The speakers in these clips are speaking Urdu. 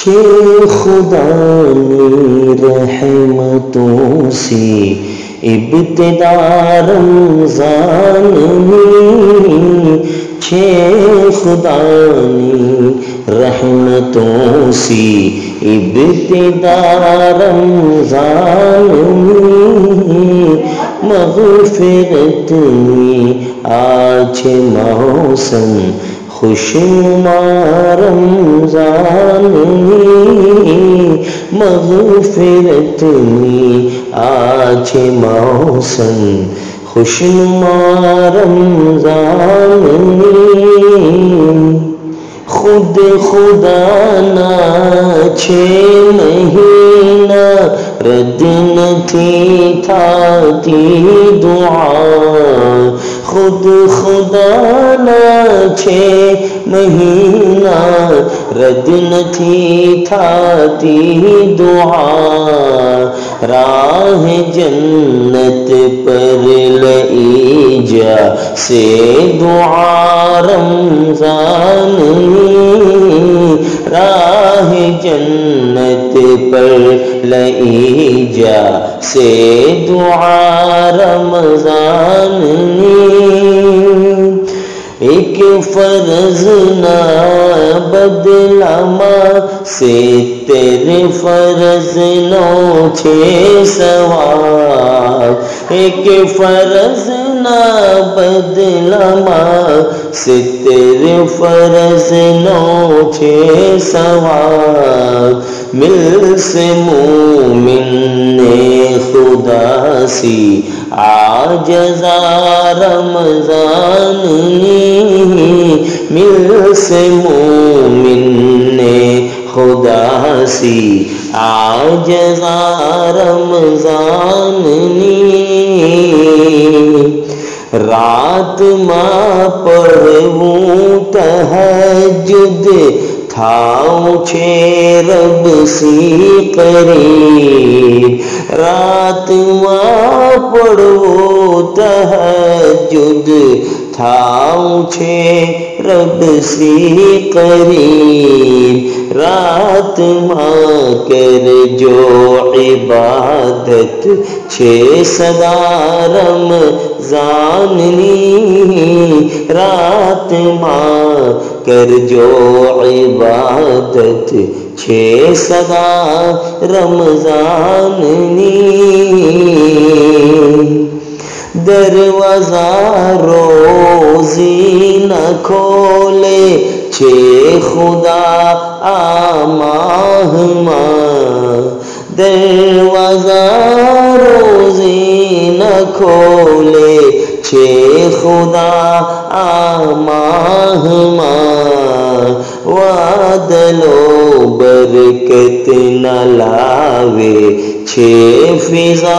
خدا نے رحمتوں سے ابتدا رمضان میں، خدا نے رحمتوں سے ابتدا رمضان میں، مغفرت میں آج موسم خوشنما رمضان میں، مغفرت میں آج موسم خوشنما رمضان میں، خود خدا نہ 6 مہینہ رد نہ تھی تھاتی دعا، خود خدا نہ 6 مہینہ رد نہ تھی تھاتی دعا، راہ جنت پر لئی جا سے دعا رمضان میں، راہ جنت پر لئی جا سے دعا رمضان میں، ایک فرض نہ بدلا ماں سے تیرے فرض 9 6 ثواب، ایک فرض نہ بدلا ماں سے تیرے فرض 9 6 ثواب، مل سے مومن نے خدا سی عاجزا رمضان میں، مل سے مومن نے خدا سی عاجزا رمضان میں، رات ماں پڑھوں تہجد تھاؤں چھے رب سی قریب، رات ماں پڑھوں تہجد تھاؤں چھے رب سی قریب، رات ماں کر جو عبادت 6 صدا رمضان میں، رات ماں کر جو عبادت 6 صدا رمضان میں، دروازہ روزی نہ کھولے 6 خدا ماہ ماہ، دروازہ روزی نہ کھولے 6 خدا ماہ ماہ، وعدل و برکت نہ لاوے 6 فضا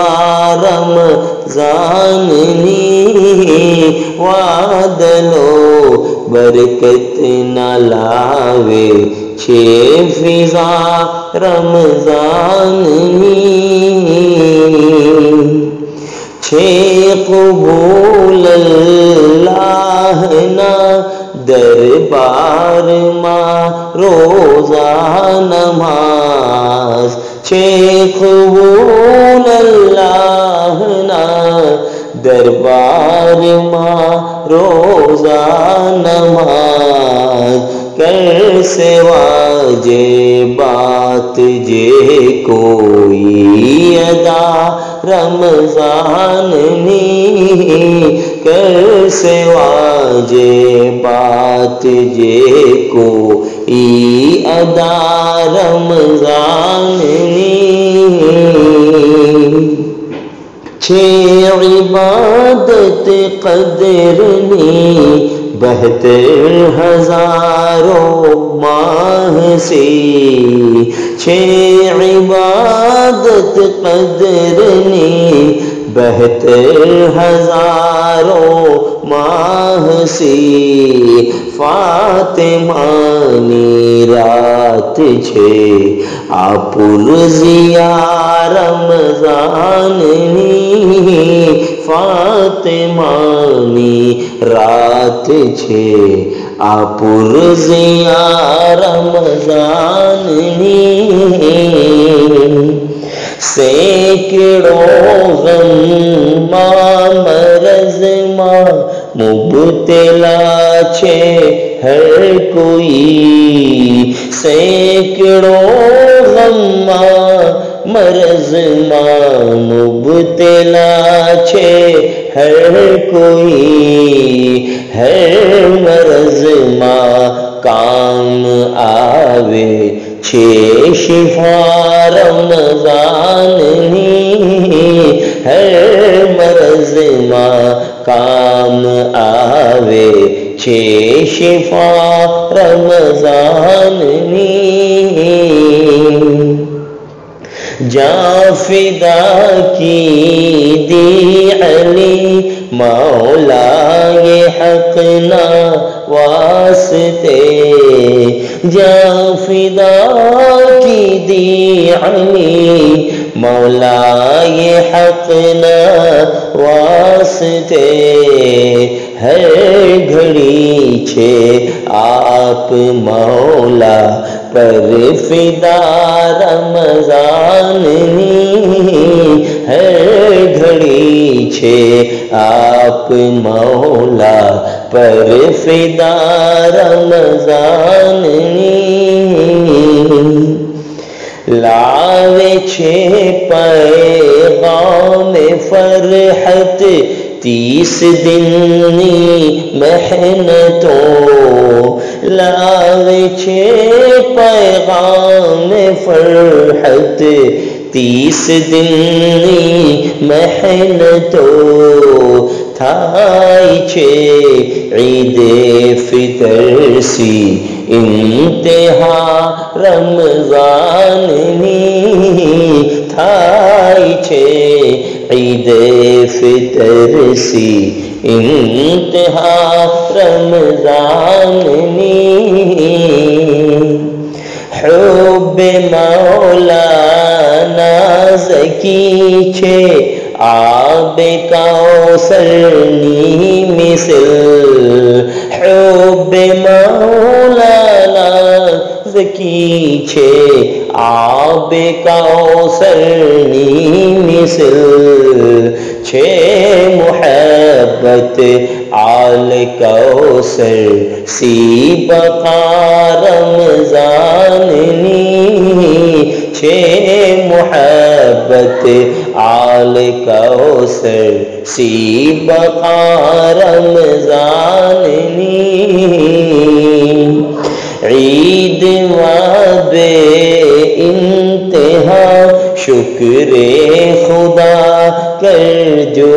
رمضان میں، وعدل و برکت نہ لاوے 6 فضا رمضان میں، 6 قبول اللہ نہ دربار ماں روزہ نماز، 6 قبول اللہ نہ دربار ماں روزہ نماز، کر سے واجبات جے کوئی ادا رمضان میں، کر سے واجبات جے کوئی ادا رمضان میں، 6 عبادت قدر نے 72 ہزاروں ماہ سے، 6 عبادت قدر نے 72 ہزاروں ماہ سے، فاطمہ نی رات 6 پرزیا رمضان میں، فاطمہ نی رات 6 آپرزیا رمضان سینکڑوں غم مرض مبتلا چھے ہر کوئی سینکڑوں غم مرض مبتلا چھے ہر کوئی ہر مرض کام آوے چھے شفا رمضان ہر مرض کام آوے چھے شفا رمضان جاں فدا کی دی علی مولا یہ حق نہ واسطے جاں فدا کی دی علی مولا یہ حق نہ واسطے ہر گھڑی چھے آپ مولا پر فدا رمضان ہر گھڑی چھے آپ مولا پر فدا رمضان لاوے چھے پیغام فرحت 30 دنی محنتوں لاوے چھے پیغام فرحت 30 دنی محنتوں تھائی چھے عید فطر سی انتہا رمضان تھائی چھے عید فطر سی انتہا رمضان حب مولانا زکی چھے آب کوثر نی مثل حب مولانا زکی چھے آب کوثر نی مثل چھے محبت آل کوثر سی بقا رمضان چھے محبت آل کوثر سی بقا رمضان عید بے انتہا شکر خدا کر جو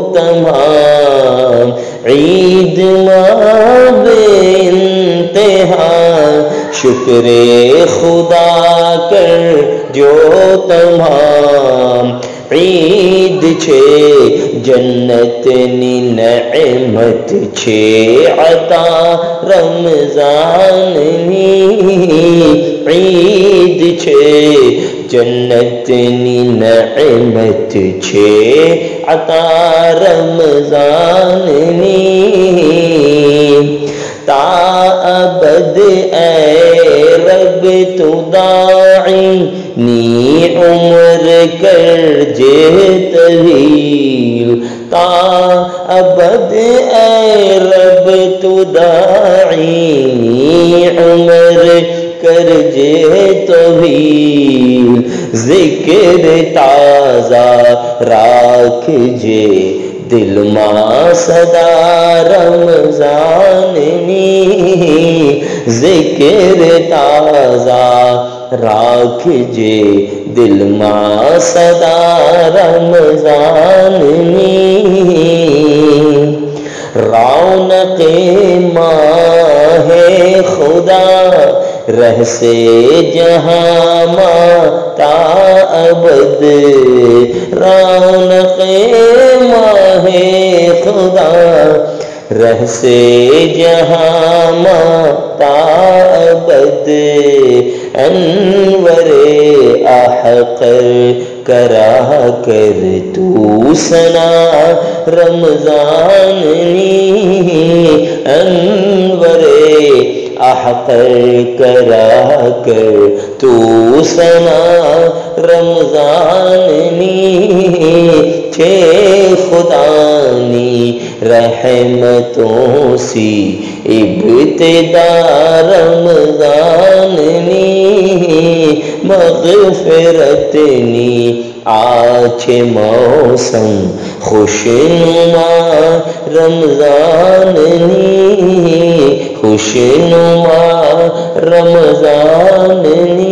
تمام عید بے انتہا شکر خدا کر جو تمام عید چھے جنت نی نعمت چھے عطا رمضان عید چھے جنت نی نعمت چھے عطا رمضان تا ابد اے رب تو داعی نی عمر کر جے طویل تا ابد اے رب تو داعی نی عمر کر جے طویل ذکر تازہ راکھ جے دل ماں صدا رمضان ذکر تازہ راکھ جے دل ماں صدا رمضان رونق ماہ خدا رہ سے جہاں تا ابد رونق ماہ خدا رہ سے جہاں تا ابد انور احقر کرا کر تو سنا رمضان نی انور احقر کرا کر تو سنا رمضان نی چھے خدانی رحمتوں سی ابتدا رمضان نی مغفرت نی آچ موسم خوشنما رمضان نی خوشنما رمضان نی